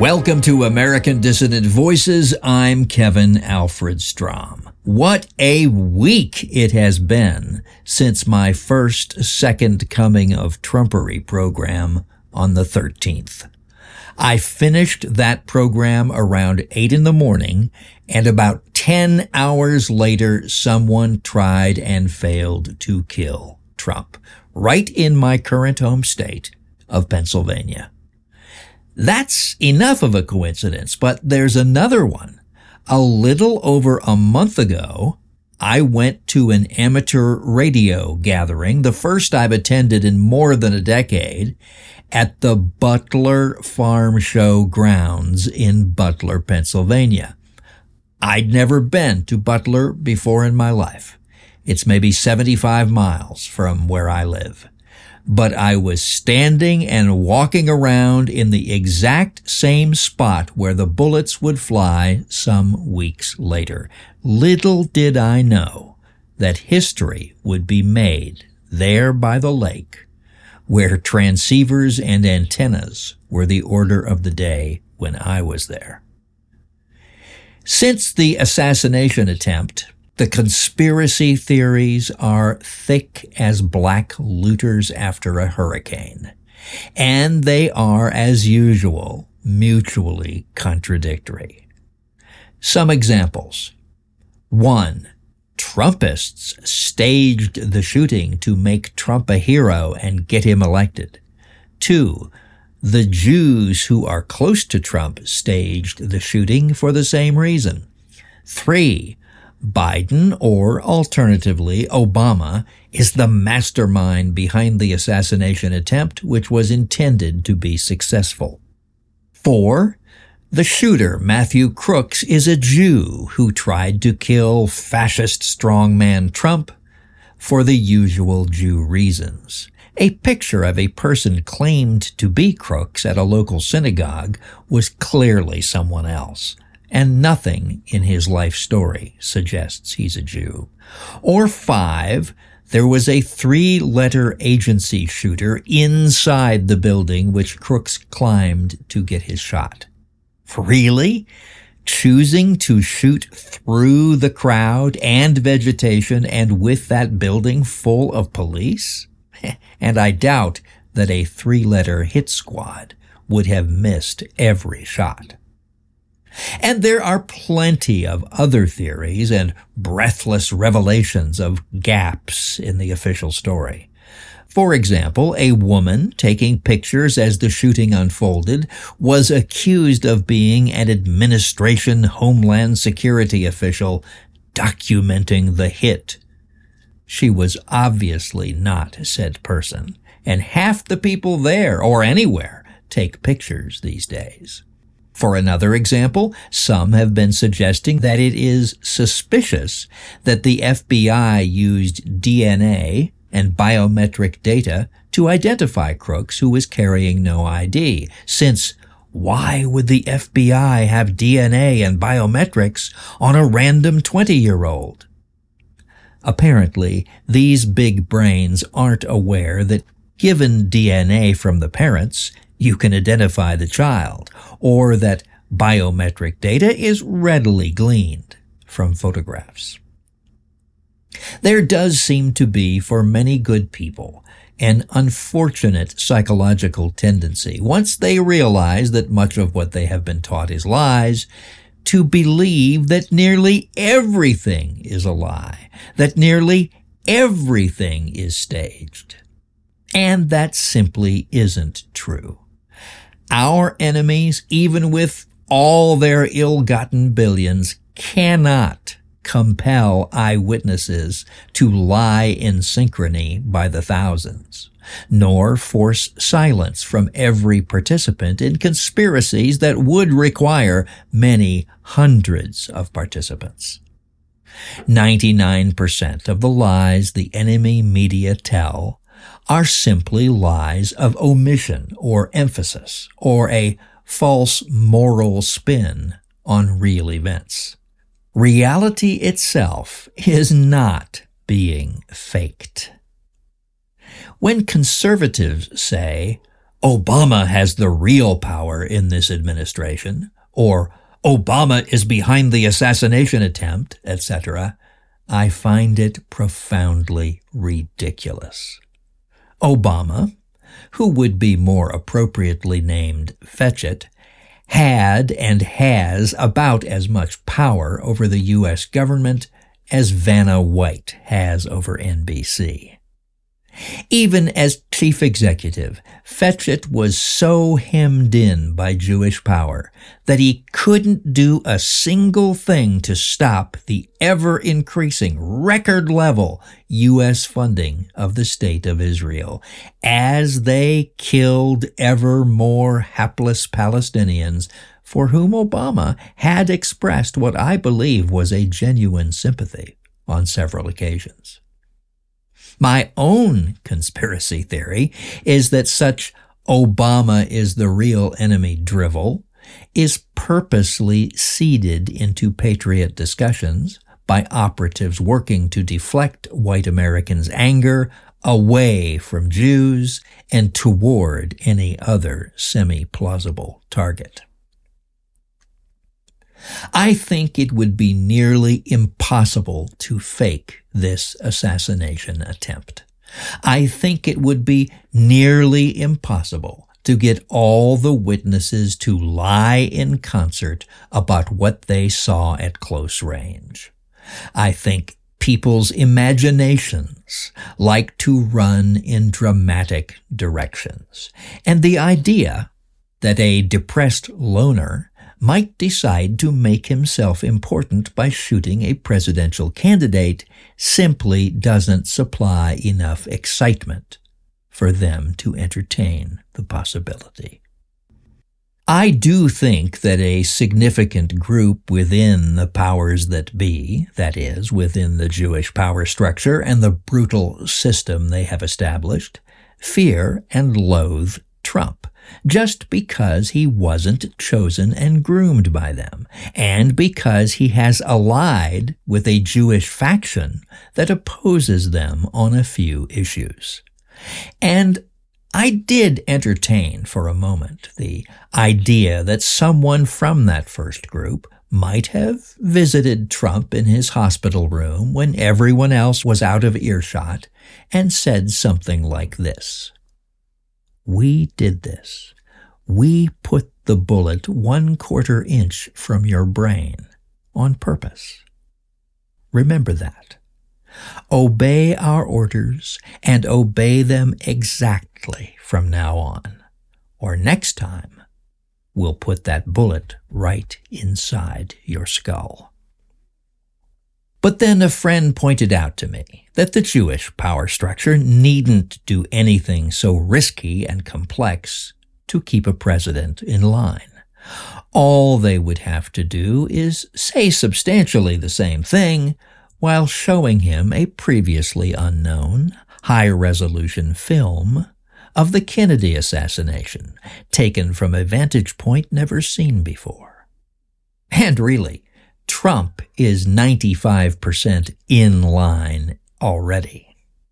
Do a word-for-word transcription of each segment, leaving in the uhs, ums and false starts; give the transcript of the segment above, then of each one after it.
Welcome to American Dissident Voices. I'm Kevin Alfred Strom. What a week it has been since my first Second Coming of Trumpery program on the thirteenth. I finished that program around eight in the morning, and about ten hours later, someone tried and failed to kill Trump, right in my current home state of Pennsylvania. That's enough of a coincidence, but there's another one. A little over a month ago, I went to an amateur radio gathering, the first I've attended in more than a decade, at the Butler Farm Show grounds in Butler, Pennsylvania. I'd never been to Butler before in my life. It's maybe seventy-five miles from where I live. But I was standing and walking around in the exact same spot where the bullets would fly some weeks later. Little did I know that history would be made there by the lake, where transceivers and antennas were the order of the day when I was there. Since the assassination attempt, the conspiracy theories are thick as black looters after a hurricane, and they are, as usual, mutually contradictory. Some examples. One, Trumpists staged the shooting to make Trump a hero and get him elected. Two, the Jews who are close to Trump staged the shooting for the same reason. Three, Biden, or alternatively Obama, is the mastermind behind the assassination attempt, which was intended to be successful. Four, the shooter, Matthew Crooks, is a Jew who tried to kill fascist strongman Trump for the usual Jew reasons. A picture of a person claimed to be Crooks at a local synagogue was clearly someone else, and nothing in his life story suggests he's a Jew. Or five, there was a three-letter agency shooter inside the building which Crooks climbed to get his shot. Really? Choosing to shoot through the crowd and vegetation and with that building full of police? And I doubt that a three-letter hit squad would have missed every shot. And there are plenty of other theories and breathless revelations of gaps in the official story. For example, a woman taking pictures as the shooting unfolded was accused of being an administration Homeland Security official documenting the hit. She was obviously not said person, and half the people there or anywhere take pictures these days. For another example, some have been suggesting that it is suspicious that the F B I used D N A and biometric data to identify Crooks, who was carrying no I D, since why would the F B I have D N A and biometrics on a random twenty-year-old? Apparently, these big brains aren't aware that given D N A from the parents, you can identify the child, or that biometric data is readily gleaned from photographs. There does seem to be, for many good people, an unfortunate psychological tendency, once they realize that much of what they have been taught is lies, to believe that nearly everything is a lie, that nearly everything is staged. And that simply isn't true. Our enemies, even with all their ill-gotten billions, cannot compel eyewitnesses to lie in synchrony by the thousands, nor force silence from every participant in conspiracies that would require many hundreds of participants. ninety-nine percent of the lies the enemy media tell are simply lies of omission or emphasis, or a false moral spin on real events. Reality itself is not being faked. When conservatives say, Obama has the real power in this administration, or Obama is behind the assassination attempt, et cetera, I find it profoundly ridiculous. Obama, who would be more appropriately named Fetchit, had and has about as much power over the U S government as Vanna White has over N B C. Even as chief executive, Fetchit was so hemmed in by Jewish power that he couldn't do a single thing to stop the ever-increasing, record-level U S funding of the State of Israel as they killed ever more hapless Palestinians for whom Obama had expressed what I believe was a genuine sympathy on several occasions. My own conspiracy theory is that such Obama is the real enemy drivel is purposely seeded into patriot discussions by operatives working to deflect white Americans' anger away from Jews and toward any other semi-plausible target. I think it would be nearly impossible to fake this assassination attempt. I think it would be nearly impossible to get all the witnesses to lie in concert about what they saw at close range. I think people's imaginations like to run in dramatic directions, and the idea that a depressed loner might decide to make himself important by shooting a presidential candidate simply doesn't supply enough excitement for them to entertain the possibility. I do think that a significant group within the powers that be, that is, within the Jewish power structure and the brutal system they have established, fear and loathe Trump, just because he wasn't chosen and groomed by them, and because he has allied with a Jewish faction that opposes them on a few issues. And I did entertain for a moment the idea that someone from that first group might have visited Trump in his hospital room when everyone else was out of earshot and said something like this: "We did this. We put the bullet one quarter inch from your brain on purpose. Remember that. Obey our orders and obey them exactly from now on, or next time we'll put that bullet right inside your skull." But then a friend pointed out to me that the Jewish power structure needn't do anything so risky and complex to keep a president in line. All they would have to do is say substantially the same thing while showing him a previously unknown, high-resolution film of the Kennedy assassination, taken from a vantage point never seen before. And really, Trump is ninety-five percent in line already.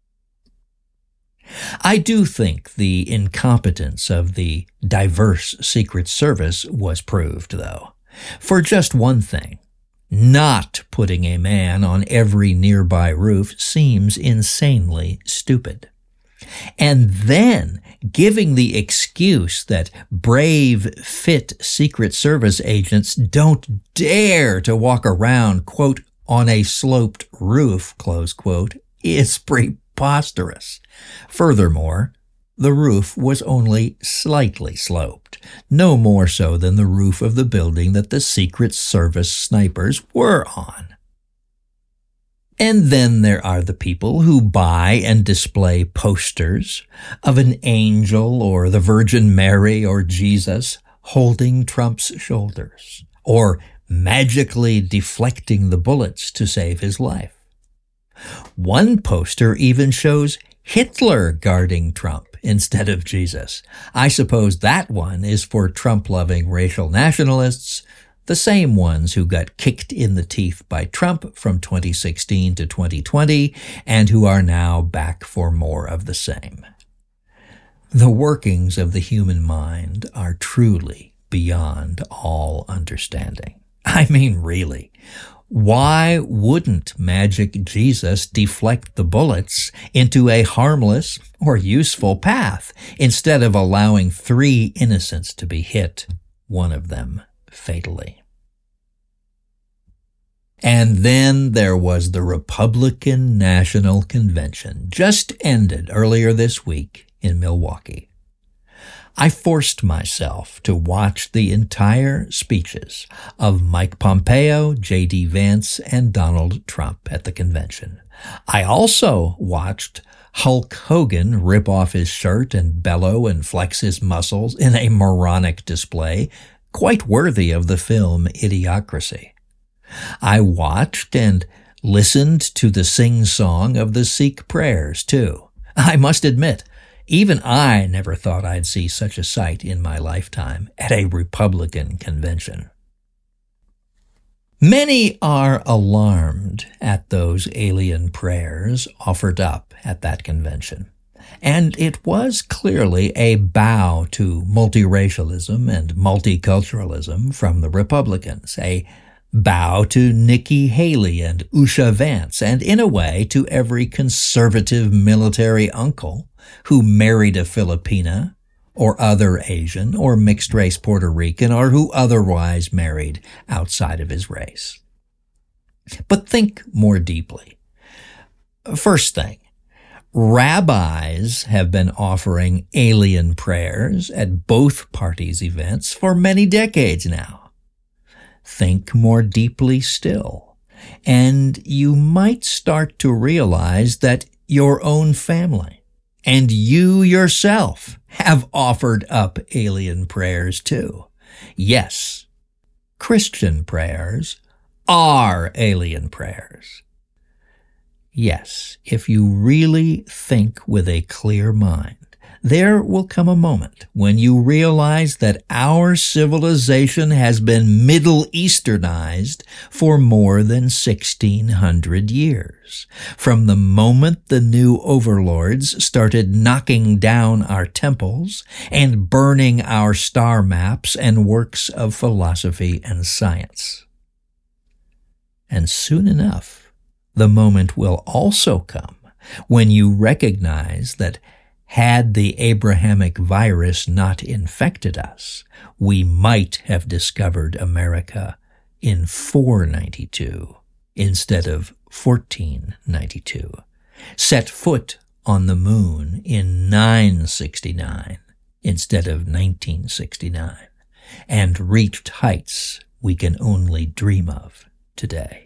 I do think the incompetence of the diverse Secret Service was proved, though. For just one thing, not putting a man on every nearby roof seems insanely stupid. And then giving the excuse that brave, fit Secret Service agents don't dare to walk around, quote, on a sloped roof, close quote, is preposterous. Furthermore, the roof was only slightly sloped, no more so than the roof of the building that the Secret Service snipers were on. And then there are the people who buy and display posters of an angel or the Virgin Mary or Jesus holding Trump's shoulders, or magically deflecting the bullets to save his life. One poster even shows Hitler guarding Trump instead of Jesus. I suppose that one is for Trump-loving racial nationalists, the same ones who got kicked in the teeth by Trump from twenty sixteen to twenty twenty and who are now back for more of the same. The workings of the human mind are truly beyond all understanding. I mean, really. Why wouldn't Magic Jesus deflect the bullets into a harmless or useful path instead of allowing three innocents to be hit, one of them fatally? And then there was the Republican National Convention, just ended earlier this week in Milwaukee. I forced myself to watch the entire speeches of Mike Pompeo, J D Vance, and Donald Trump at the convention. I also watched Hulk Hogan rip off his shirt and bellow and flex his muscles in a moronic display, quite worthy of the film Idiocracy. I watched and listened to the sing-song of the Sikh prayers, too. I must admit, even I never thought I'd see such a sight in my lifetime at a Republican convention. Many are alarmed at those alien prayers offered up at that convention. And it was clearly a bow to multiracialism and multiculturalism from the Republicans, a bow to Nikki Haley and Usha Vance, and in a way to every conservative military uncle who married a Filipina or other Asian or mixed-race Puerto Rican or who otherwise married outside of his race. But think more deeply. First thing, rabbis have been offering alien prayers at both parties' events for many decades now. Think more deeply still, and you might start to realize that your own family and you yourself have offered up alien prayers too. Yes, Christian prayers are alien prayers. Yes, if you really think with a clear mind, there will come a moment when you realize that our civilization has been Middle Easternized for more than sixteen hundred years. From the moment the new overlords started knocking down our temples and burning our star maps and works of philosophy and science. And soon enough, the moment will also come when you recognize that had the Abrahamic virus not infected us, we might have discovered America in four ninety-two instead of fourteen ninety-two, set foot on the moon in nine sixty-nine instead of nineteen sixty-nine, and reached heights we can only dream of today.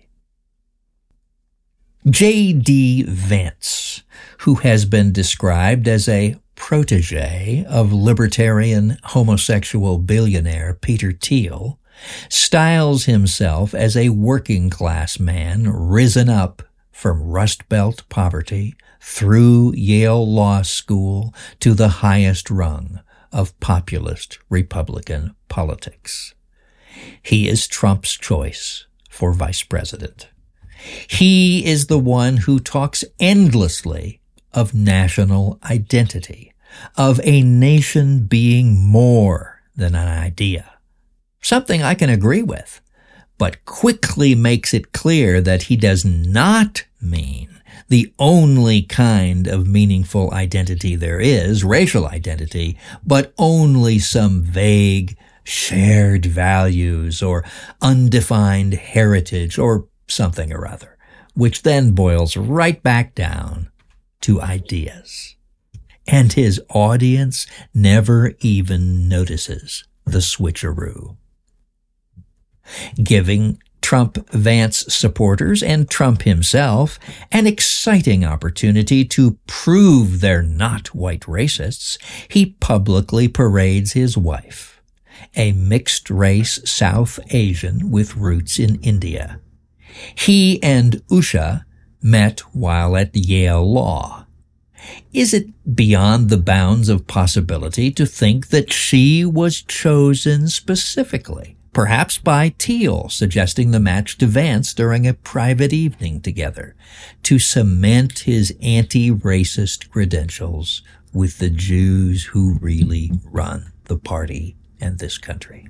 J D Vance, who has been described as a protege of libertarian homosexual billionaire Peter Thiel, styles himself as a working-class man risen up from Rust Belt poverty through Yale Law School to the highest rung of populist Republican politics. He is Trump's choice for vice president. He is the one who talks endlessly of national identity, of a nation being more than an idea, something I can agree with, but quickly makes it clear that he does not mean the only kind of meaningful identity there is, racial identity, but only some vague shared values or undefined heritage or something or other, which then boils right back down to ideas. And his audience never even notices the switcheroo. Giving Trump-Vance supporters and Trump himself an exciting opportunity to prove they're not white racists, he publicly parades his wife, a mixed-race South Asian with roots in India. He and Usha met while at Yale Law. Is it beyond the bounds of possibility to think that she was chosen specifically perhaps by Thiel suggesting the match to Vance during a private evening together, to cement his anti-racist credentials with the Jews who really run the party and this country.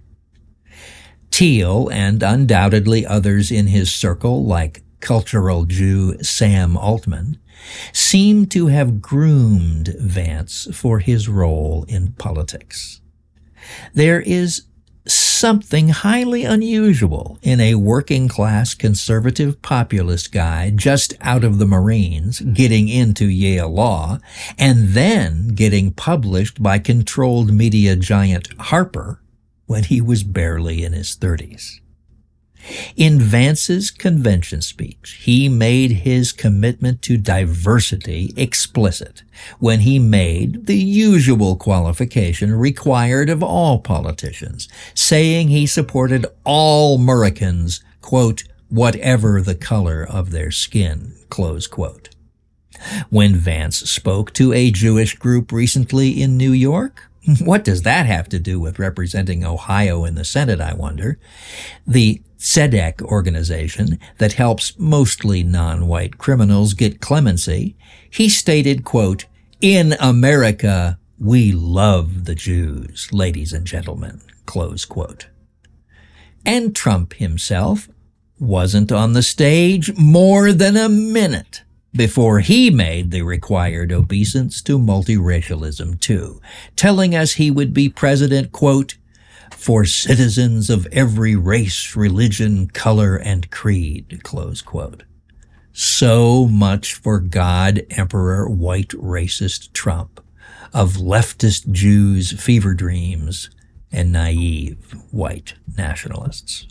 Thiel, and undoubtedly others in his circle, like cultural Jew Sam Altman, seem to have groomed Vance for his role in politics. There is something highly unusual in a working-class conservative populist guy just out of the Marines getting into Yale Law and then getting published by controlled media giant Harper when he was barely in his thirties. In Vance's convention speech, he made his commitment to diversity explicit when he made the usual qualification required of all politicians, saying he supported all Americans, quote, whatever the color of their skin, close quote. When Vance spoke to a Jewish group recently in New York, what does that have to do with representing Ohio in the Senate, I wonder? The Tzedek organization that helps mostly non-white criminals get clemency, he stated, quote, in America, we love the Jews, ladies and gentlemen, close quote. And Trump himself wasn't on the stage more than a minute before he made the required obeisance to multiracialism too, telling us he would be president, quote, for citizens of every race, religion, color, and creed, close quote. So much for God Emperor white racist Trump, of leftist Jews' fever dreams and naive white nationalists.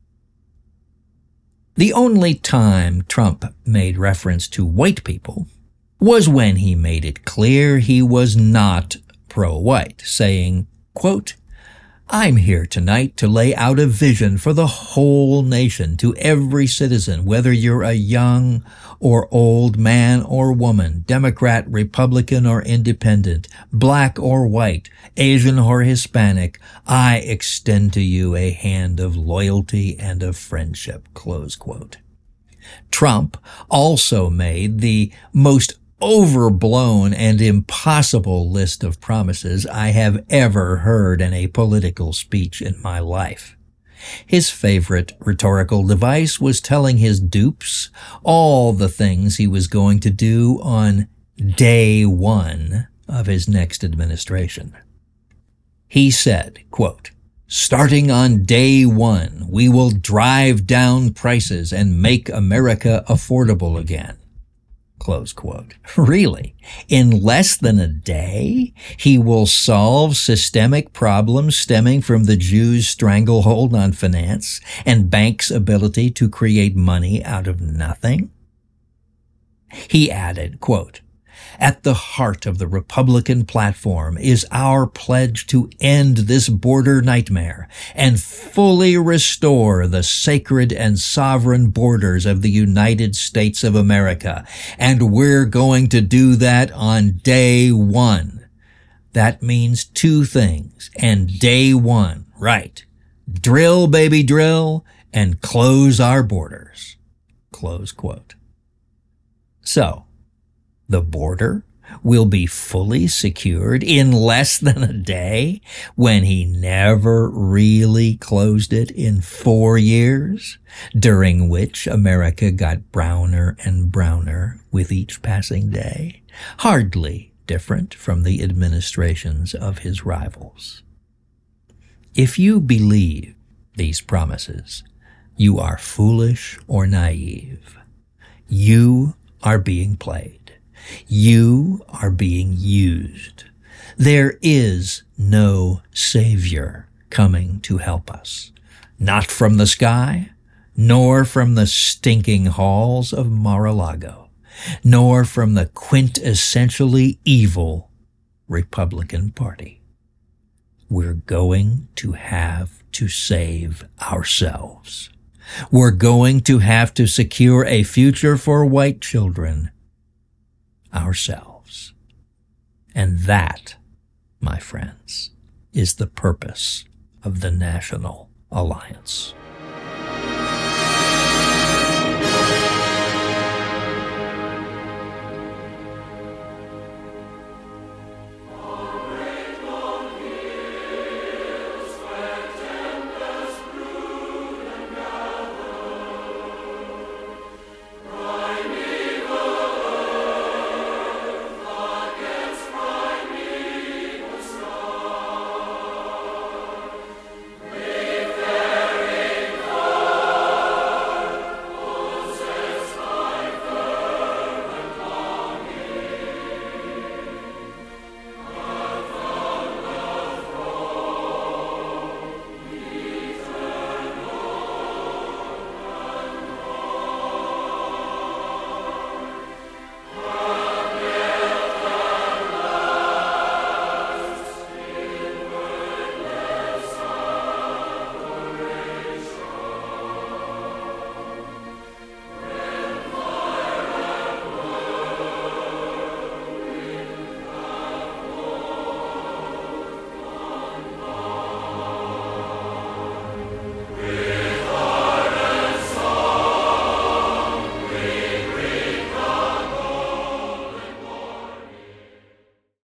The only time Trump made reference to white people was when he made it clear he was not pro-white, saying, quote, I'm here tonight to lay out a vision for the whole nation to every citizen, whether you're a young or old man or woman, Democrat, Republican, or Independent, black or white, Asian or Hispanic. I extend to you a hand of loyalty and of friendship, close quote. Trump also made the most overblown and impossible list of promises I have ever heard in a political speech in my life. His favorite rhetorical device was telling his dupes all the things he was going to do on day one of his next administration. He said, quote, starting on day one, we will drive down prices and make America affordable again. Close quote. Really? In less than a day, he will solve systemic problems stemming from the Jews' stranglehold on finance and banks' ability to create money out of nothing? He added, quote, at the heart of the Republican platform is our pledge to end this border nightmare and fully restore the sacred and sovereign borders of the United States of America. And we're going to do that on day one. That means two things. And day one, right. Drill, baby, drill, and close our borders. Close quote. So, the border will be fully secured in less than a day when he never really closed it in four years, during which America got browner and browner with each passing day, hardly different from the administrations of his rivals. If you believe these promises, you are foolish or naive. You are being played. You are being used. There is no Savior coming to help us, not from the sky, nor from the stinking halls of Mar-a-Lago, nor from the quintessentially evil Republican Party. We're going to have to save ourselves. We're going to have to secure a future for white children ourselves. And that, my friends, is the purpose of the national alliance.